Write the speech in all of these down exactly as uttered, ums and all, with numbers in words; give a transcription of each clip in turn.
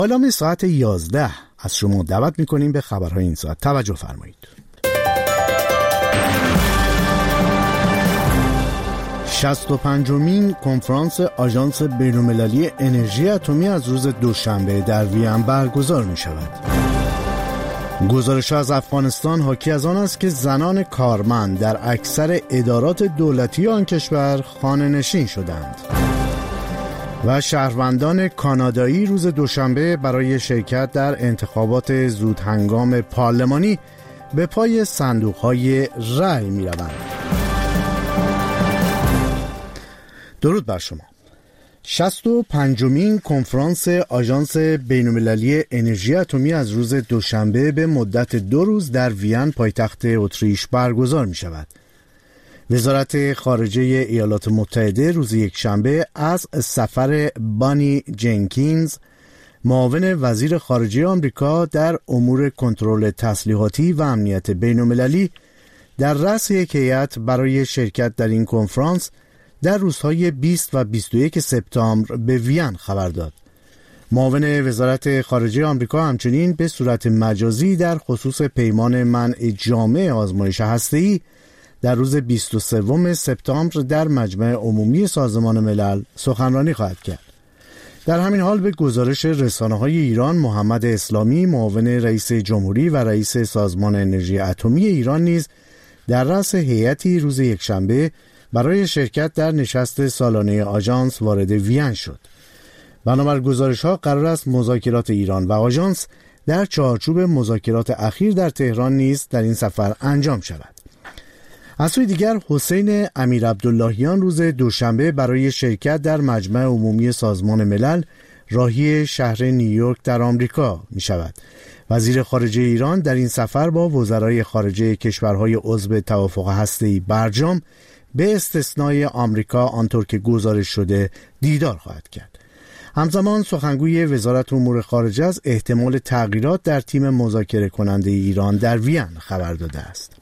حالا ساعت یازده از شما دعوت میکنیم به خبرهای این ساعت. توجه فرمایید. شصت و پنجمین کنفرانس آژانس بین‌المللی انرژی اتمی از روز دوشنبه در وین برگزار می شود. گزارش از افغانستان حاکی از آن است که زنان کارمند در اکثر ادارات دولتی آن کشور خانه نشین شدند و شهروندان کانادایی روز دوشنبه برای شرکت در انتخابات زودهنگام پارلمانی به پای صندوق‌های رأی می‌روند. درود بر شما. شصت و پنجمین کنفرانس آژانس بین‌المللی انرژی اتمی از روز دوشنبه به مدت دو روز در وین پایتخت اتریش برگزار می شود. وزارت خارجه ایالات متحده روز یکشنبه از سفر بانی جنکینز، معاون وزیر خارجه آمریکا در امور کنترل تسلیحاتی و امنیت بین‌المللی، در رأس یک هیئت برای شرکت در این کنفرانس در روزهای بیست و بیست و یک سپتامبر به وین خبر داد. معاون وزارت خارجه آمریکا همچنین به صورت مجازی در خصوص پیمان منع جامع آزمایش هسته‌ای در روز بیست و سوم سپتامبر در مجمع عمومی سازمان ملل سخنرانی خواهد کرد. در همین حال به گزارش رسانه‌های ایران، محمد اسلامی، معاون رئیس جمهوری و رئیس سازمان انرژی اتمی ایران نیز در رأس هیئتی روز یکشنبه برای شرکت در نشست سالانه آژانس وارد وین شد. بنابر گزارش‌ها قرار است مذاکرات ایران و آژانس در چارچوب مذاکرات اخیر در تهران نیز در این سفر انجام شود. از سوی دیگر حسین امیرعبداللهیان روز دوشنبه برای شرکت در مجمع عمومی سازمان ملل راهی شهر نیویورک در آمریکا می شود. وزیر خارجه ایران در این سفر با وزرای خارجه کشورهای عضو توافق هسته‌ای برجام به استثنای آمریکا آنطور که گزارش شده دیدار خواهد کرد. همزمان سخنگوی وزارت امور خارجه از احتمال تغییرات در تیم مذاکره کننده ایران در وین خبر داده است.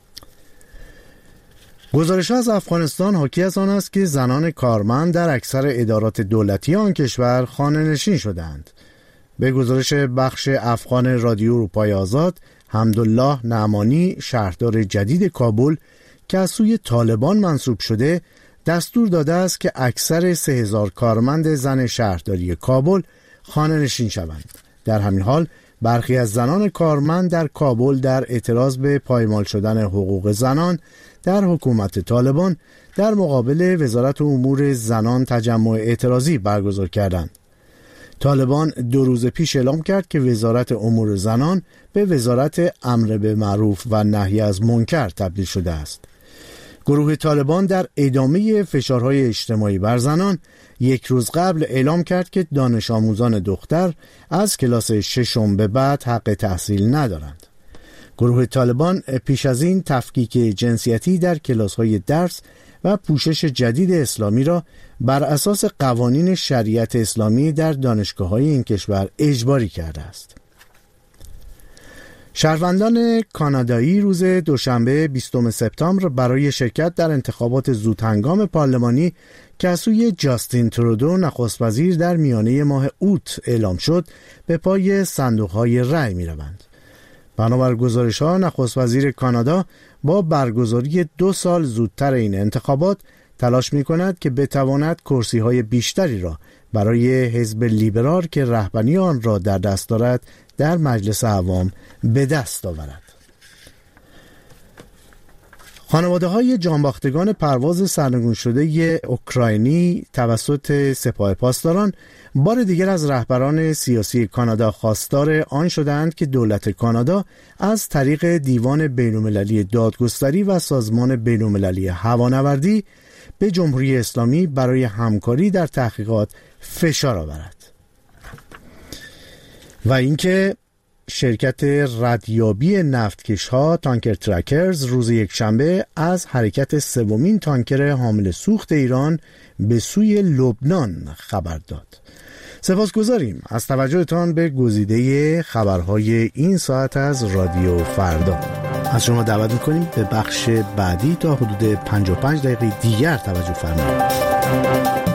گزارش از افغانستان حاکی از آن است که زنان کارمند در اکثر ادارات دولتی آن کشور خانه نشین شدند. به گزارش بخش افغان رادیو اروپای آزاد، حمدالله نعمانی، شهردار جدید کابل که از سوی طالبان منصوب شده، دستور داده است که اکثر سه هزار کارمند زن شهرداری کابل خانه نشین شوند. در همین حال برخی از زنان کارمند در کابل در اعتراض به پایمال شدن حقوق زنان در حکومت طالبان در مقابل وزارت امور زنان تجمع اعتراضی برگزار کردند. طالبان دو روز پیش اعلام کرد که وزارت امور زنان به وزارت امر به معروف و نهی از منکر تبدیل شده است. گروه طالبان در ادامه فشارهای اجتماعی بر زنان یک روز قبل اعلام کرد که دانش آموزان دختر از کلاس ششم به بعد حق تحصیل ندارند. گروه طالبان پیش از این تفکیک جنسیتی در کلاس‌های درس و پوشش جدید اسلامی را بر اساس قوانین شریعت اسلامی در دانشگاه‌های این کشور اجباری کرده است. شهروندان کانادایی روز دوشنبه بیستم سپتامبر برای شرکت در انتخابات زودهنگام پارلمانی که از سوی جاستین ترودو نخست وزیر در میانه ماه اوت اعلام شد به پای صندوق‌های رأی می‌روند. بنابر گزارش‌ها نخست وزیر کانادا با برگزاری دو سال زودتر این انتخابات تلاش می‌کند که بتواند کرسی‌های بیشتری را برای حزب لیبرال که رهبری آن را در دست دارد در مجلس عوام به دست آورد. خانواده‌های جانباختگان پرواز سرنگون شده اوکراینی توسط سپاه پاسداران بار دیگر از رهبران سیاسی کانادا خواستار آن شدند که دولت کانادا از طریق دیوان بین‌المللی دادگستری و سازمان بین‌المللی هوانوردی به جمهوری اسلامی برای همکاری در تحقیقات فشار آورد. و اینکه شرکت ردیابی نفتکش‌ها تانکر ترکرز روز یکشنبه از حرکت سومین تانکر حامل سوخت ایران به سوی لبنان خبر داد. سپاسگزاریم از توجهتان به گزیده خبرهای این ساعت از رادیو فردا. از شما دعوت می‌کنیم به بخش بعدی تا حدود پنجاه و پنج دقیقه دیگر توجه فرمایید.